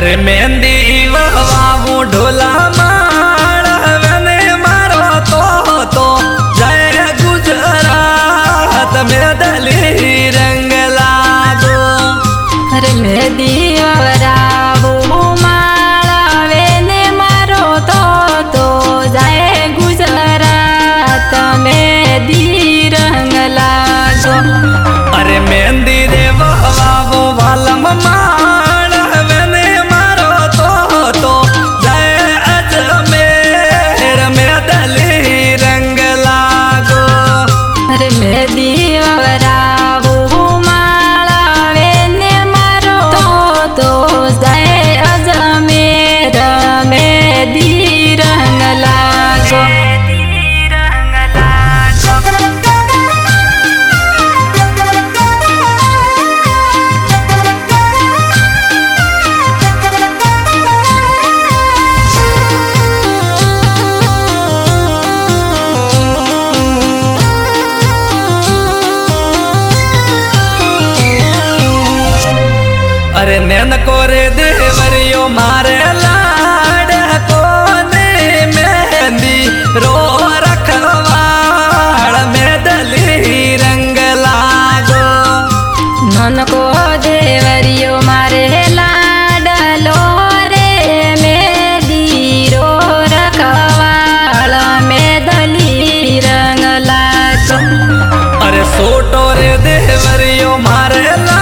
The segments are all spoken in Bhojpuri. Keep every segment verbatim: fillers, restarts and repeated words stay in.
अरे मेहंदी वावू ढोला माड़ वने मारो तो तो जय गुजरात में दली रंग लागो। अरे मेहंदी वावू माड़ वने मारो तो तो जय गुजरात में दी रंग लागो। अरे मेहंदी रे वावू वालम अरे नैन कोरे देवरियो मारे लाड कोने मेहंदी रो रखवाड़ में दली रंग लागो। नन को देवरियो मारे लाड लो रे मेहंदी रो रखवाड़ में दली रंग लागो। अरे सोटो रे देवरियो मारे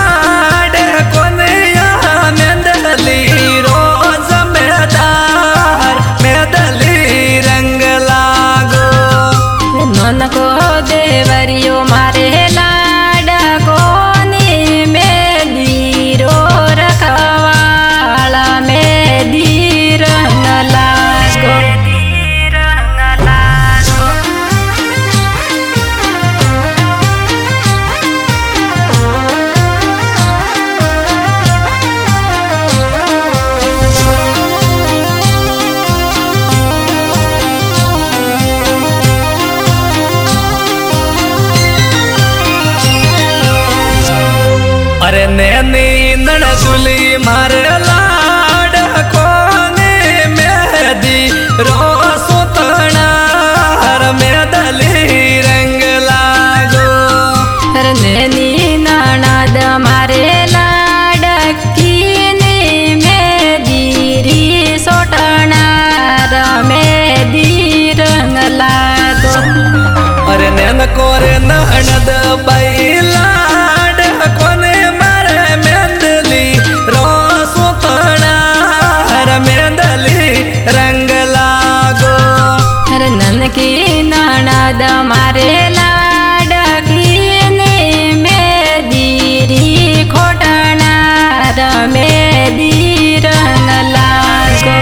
को देवरियो मारे लाड कोनी में दीरो रखवाला में दी रंग लागो। अरे नैनी नड़सुली मारे लाड कोने मेहंदी रो सुतना हर में दली रंग लागो। अरे नैनी ननद मारे लाड कीने में दीरी सोटना में दी रंग लागो। अरे नैन कोरे ननद बैला की ननद मारे लाड कीने में दीरी खोटना में दी रंग लागो।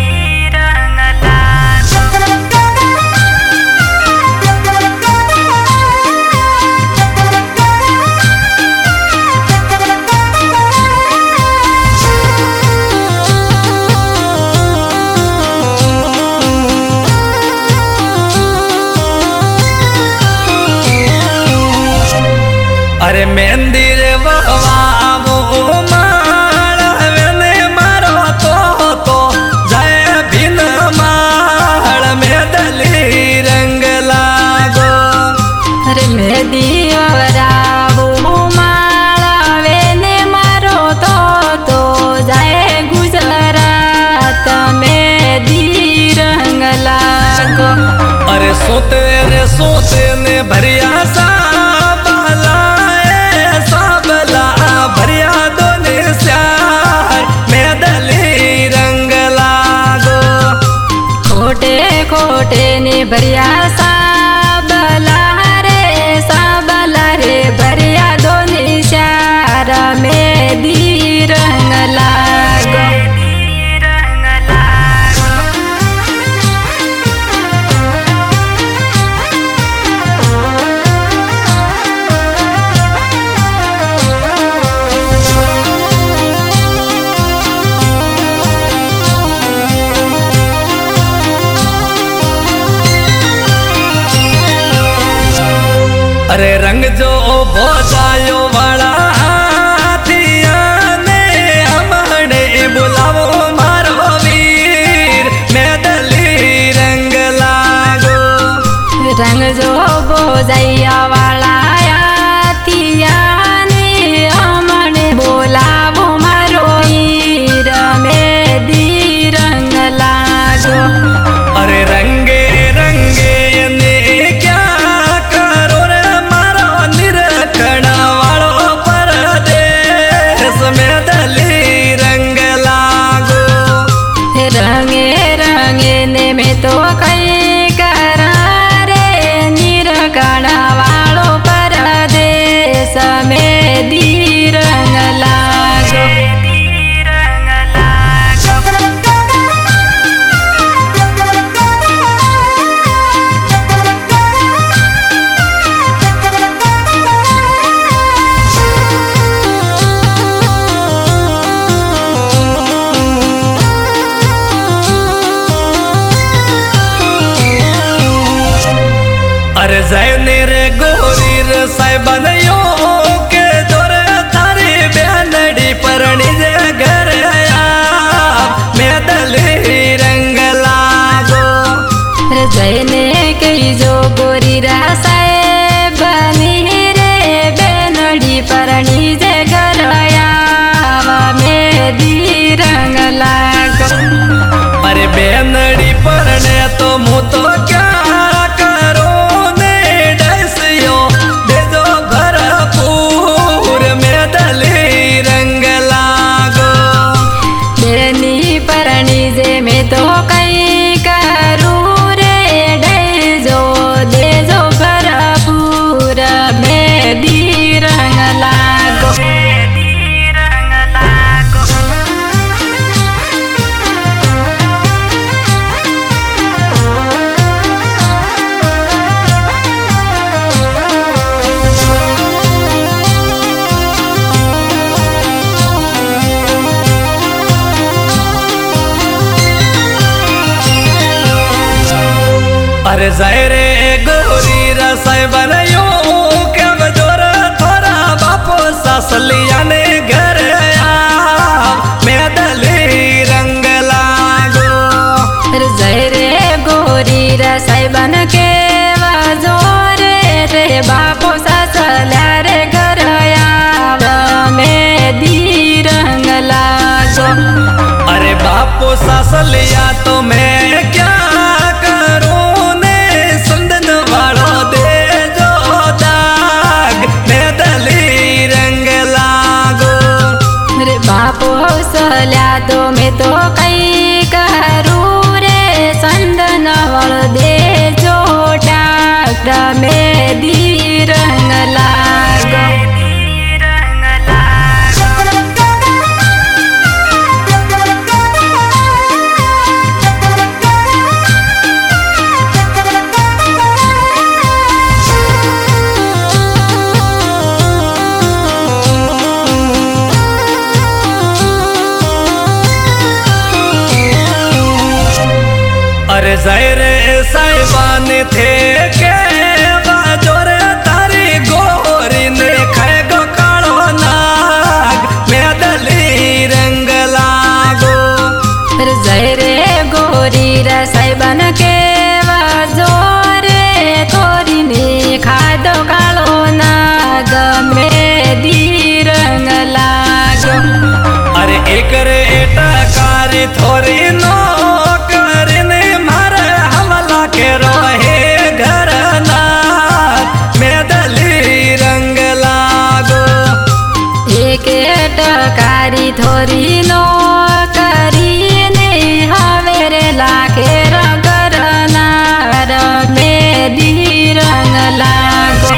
अरे मेहंदी रे वावू माड़ वने मारो तो तो जय बिन माड़ में दली रंग लागो। अरे मेहंदी वावू माड़ वने मारो तो तो जय गुजरात में दी रंग लागो। अरे सोते रे सोते ने भरिया सा खोटे ने भरिया साबला रे साबला रे भरिया दोनी शार में दी रंग लागो। अरे रंग जो भोजायो वाला हाथिया ने हमने बुलावो रंग जो बोजैया वाला तियाने हमने बोलावो मारो हीर में दी रंग लागो। अरे रंगे रंगे ने क्या करो रे मारो निरखण वालो परदेस में दली रंग लागो। रंगे रंगे ने में तो कई करा रे निरखण वालो परदेस में दी रंग लागो। अरे जैने रे गोरी रे साइबन यो के दोर थारी बेनड़ी परणी जे घर आया मैं दली रंग लागो। रे जैने कई जो गोरी रसाए बनी रे बेनड़ी परणी जे घर आया मैं दी रंग लागो। अरे बेनड़ी परणे तो मुँह तो क्या तो कई करूँ रे डे जो दे जो भरपूर में दी रंग लागो। अरे जायरे गोरी रसाई बनायो के बजोर थोड़ा बापो सासलिया ने घर आया मैं दली रंग लागो। अरे जायरे गोरी रसाई बन के बजोर रे बापो सासलिया रे घर आया मैं दी रंग लागो। अरे बापो सासलिया तो मैं क्या पोसल्या तो मैं तो कई करूँ रे संदन वल दे जो डाक्टर में दी रंग लागो। अरे जायरे साइबान थे के बाजोर तारी गोरी ने खाए गो कालो नाग मैं दली रंग लागो। अरे जायरे गोरी रे साइबान के बाजोर तोरी ने खाए दो कालो नाग मैं दी रंग लागो। अरे एक रे टकारी थोरी नो रहे घर ना मैं दली रंग लागो। एक टकारी थोरी नो करी ने हवेरे लाखे रंग नार में दी रंग लागो।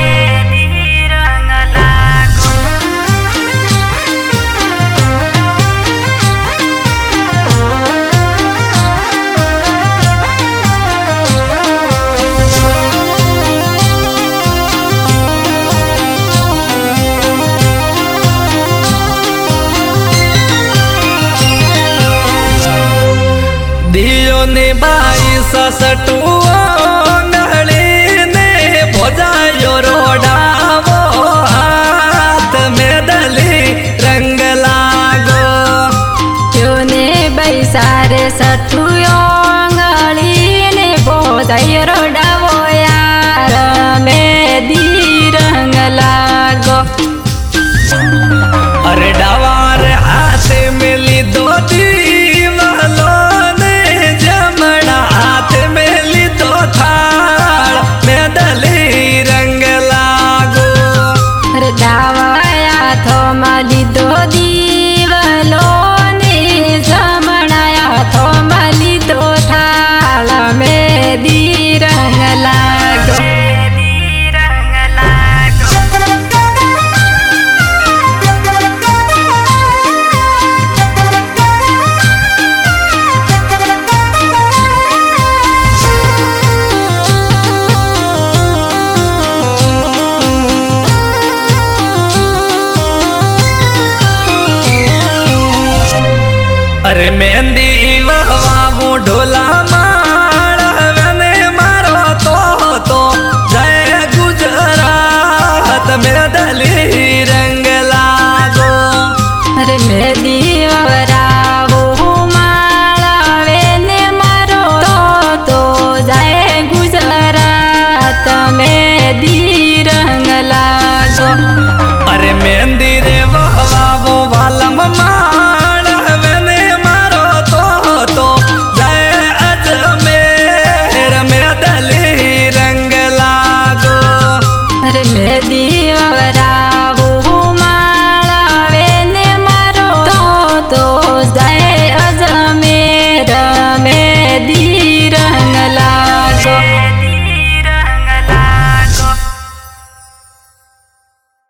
दियो ने बाई ससटुओ नहली ने भोजायो रोडावो हाथ में दली रंग लागो। यो ने बैसारे सटुयो अंगली ने भोजायो रोडावो यार मेहंदी रंग लागो। अरे डावार हाथ में ली दो दीवालों ने जमना हाथ में ली दो थाल मेहंदी रंग लागो। अरे डावाया थो माली दो दीवालो ने जमनाया थो माली दो थाल मेहंदी रंग लागो। अरे मेहंदी वहवा वो ढोल